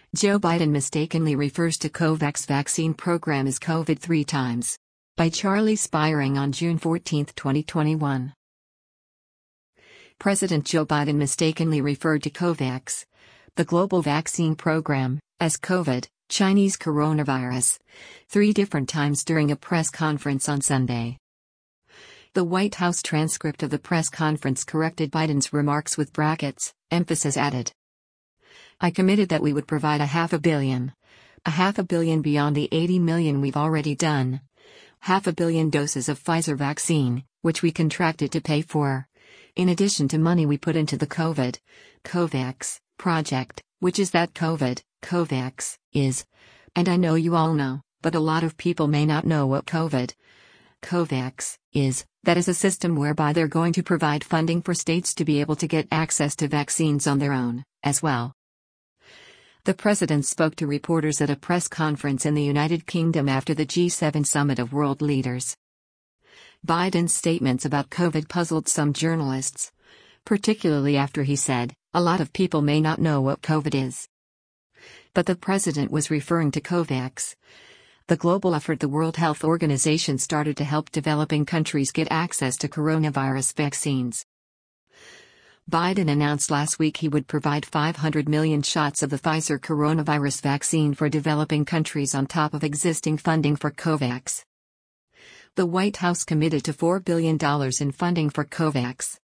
Joe Biden mistakenly refers to COVAX vaccine program as COVID 3 times. By Charlie Spiring on June 14, 2021. President Joe Biden mistakenly referred to COVAX, the global vaccine program, as COVID, Chinese coronavirus, 3 different times during a press conference on Sunday. The White House transcript of the press conference corrected Biden's remarks with brackets, emphasis added. I committed that we would provide $500 million beyond the 80 million we've already done. $500 million doses of Pfizer vaccine, which we contracted to pay for. In addition to money we put into the COVAX project, which is that COVAX is. And I know you all know, but a lot of people may not know what COVAX is. That is a system whereby they're going to provide funding for states to be able to get access to vaccines on their own, as well. The president spoke to reporters at a press conference in the United Kingdom after the G7 summit of world leaders. Biden's statements about COVID puzzled some journalists, particularly after he said, "A lot of people may not know what COVID is." But the president was referring to COVAX, the global effort the World Health Organization started to help developing countries get access to coronavirus vaccines. Biden announced last week he would provide 500 million shots of the Pfizer coronavirus vaccine for developing countries on top of existing funding for COVAX. The White House committed to $4 billion in funding for COVAX,